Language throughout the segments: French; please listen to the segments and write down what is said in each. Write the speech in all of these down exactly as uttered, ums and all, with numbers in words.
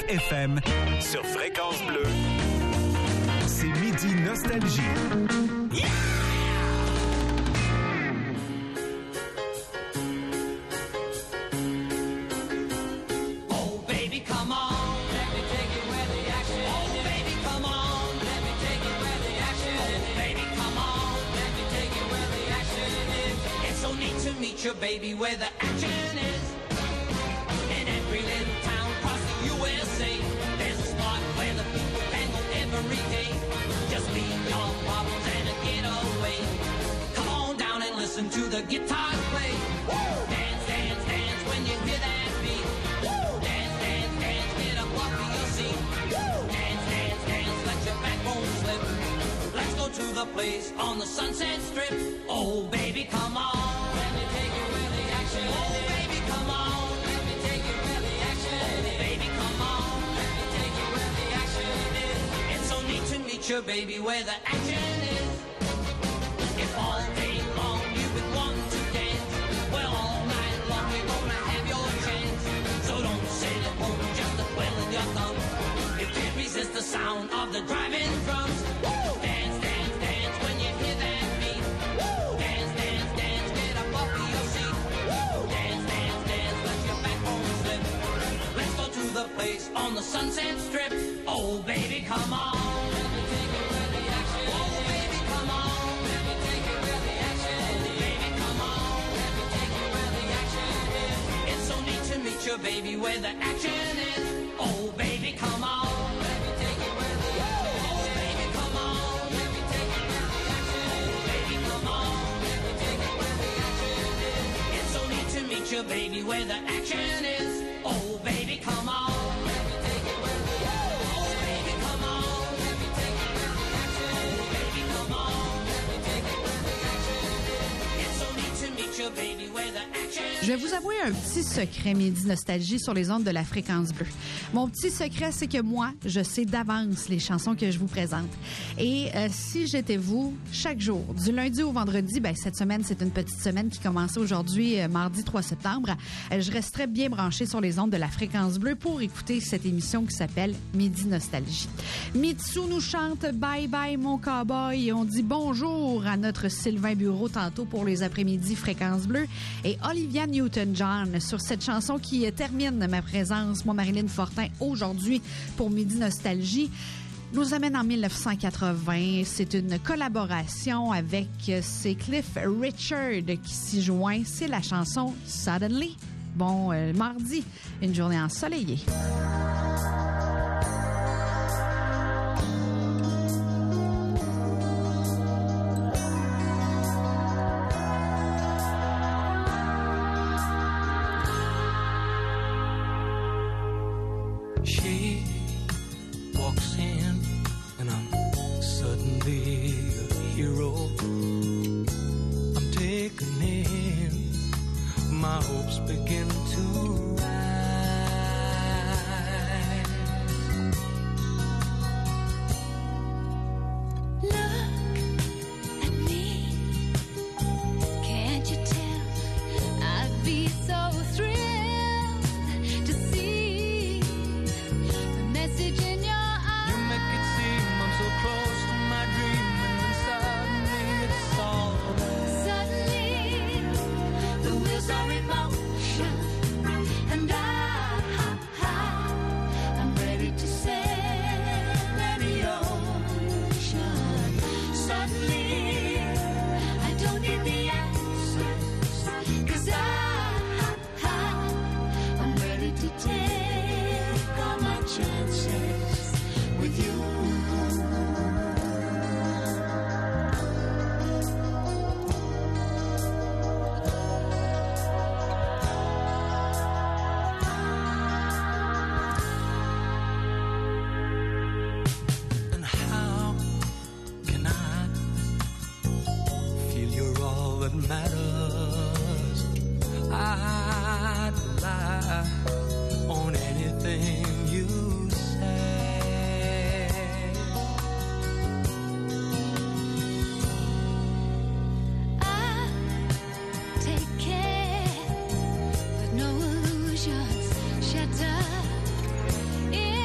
F M sur Fréquence Bleue. C'est Midi Nostalgie. Yeah! Oh baby, come on, let me take you where the action is. Oh baby, come on, let me take you where the action is. Oh baby, come on, let me take you where the action is. It's so neat to meet your baby where the action is. In every little town across the U S A, there's a spot where the people can go every day. Just leave your problems and get away. Come on down and listen to the guitars play. Woo! Dance, dance, dance when you hear that beat. Woo! Dance, dance, dance, get up off of your seat. Woo! Dance, dance, dance, let your backbone slip. Let's go to the place on the Sunset Strip. Oh baby, come on, let me take you where the action is. Oh baby, come on, let me take you where the action is. Oh baby, come on, let me take you where the action is. It's so neat to meet your baby where the action is. If all day long you've been wanting to dance, well all night long you're gonna have your chance. So don't sit at home just a twiddling your thumbs. You can't resist the sound of the driving drums. Woo! Dance, dance, dance when you hear that beat. Woo! Dance, dance, dance, get up off of your seat. Woo! Dance, dance, dance, let your backbone slip. Let's go to the place on the Sunset Strip. Oh baby, come on, let me take you where the action is. Oh baby, come on, let me take you where the action is. Oh baby, come on, let me take you where the action is. It's so neat to meet your baby where the action is. Oh baby, come on, let me take you where the action is. Oh baby, come on, let me take you where the action is. Oh baby, come on, let me take you where the action is. It's so neat to meet your baby where the action is. Oh baby, come on, let me take you where the action is. Oh baby, come on, let me take you where the action is. Oh baby, come on, let me take you where the action is. It's so neat to meet your baby where the action is. Je vais vous avouer un petit secret, Midi Nostalgie, sur les ondes de la Fréquence Bleue. Mon petit secret, c'est que moi, je sais d'avance les chansons que je vous présente. Et euh, si j'étais vous, chaque jour, du lundi au vendredi, ben cette semaine, c'est une petite semaine qui commençait aujourd'hui, euh, mardi trois septembre, euh, je resterais bien branchée sur les ondes de la Fréquence Bleue pour écouter cette émission qui s'appelle Midi Nostalgie. Mitsu nous chante « Bye bye mon cowboy » et on dit bonjour à notre Sylvain Bureau tantôt pour les après-midi Fréquence Bleue et Olivia Newton-John sur cette chanson qui termine ma présence, moi Marilyn Fortin, aujourd'hui pour Midi Nostalgie. Nous amène en dix-neuf cent quatre-vingts. C'est une collaboration avec c'est Cliff Richard qui s'y joint. C'est la chanson Suddenly. Bon, euh, mardi, une journée ensoleillée. No illusions shatter in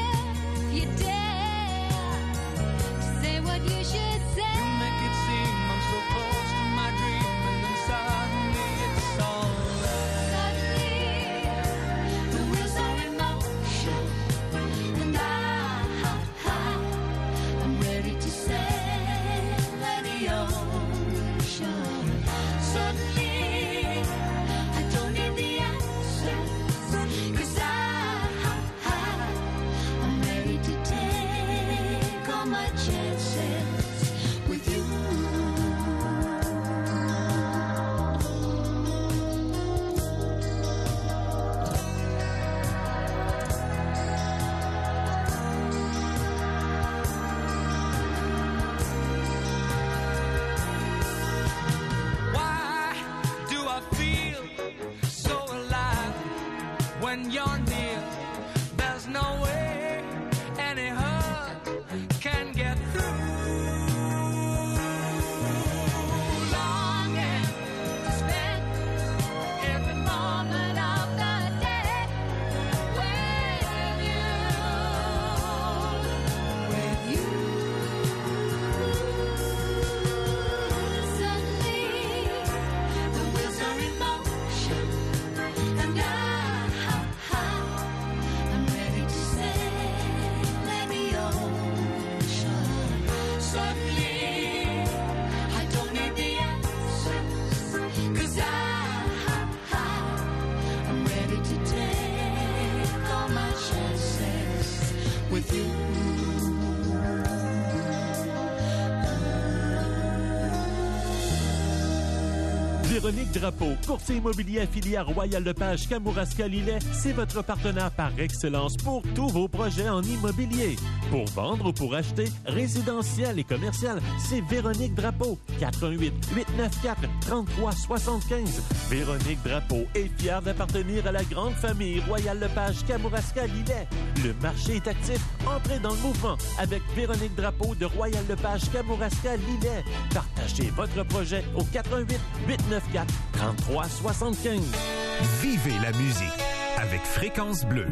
Véronique Drapeau, courtier immobilier affilié à Royal Lepage Kamouraska Lillet, c'est votre partenaire par excellence pour tous vos projets en immobilier. Pour vendre ou pour acheter, résidentiel et commercial, c'est Véronique Drapeau. quatre un huit, huit neuf quatre, trois trois sept cinq. Véronique Drapeau est fière d'appartenir à la grande famille Royal Lepage Kamouraska Lillet. Le marché est actif. Entrez dans le mouvement avec Véronique Drapeau de Royal Lepage Kamouraska Lillet. Partagez votre projet au quatre un huit, huit neuf quatre, trois trois sept cinq. Vivez la musique avec Fréquence Bleue.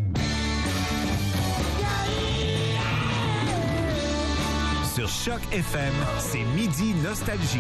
Sur Choc F M, c'est Midi Nostalgie.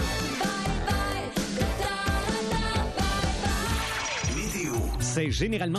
C'est généralement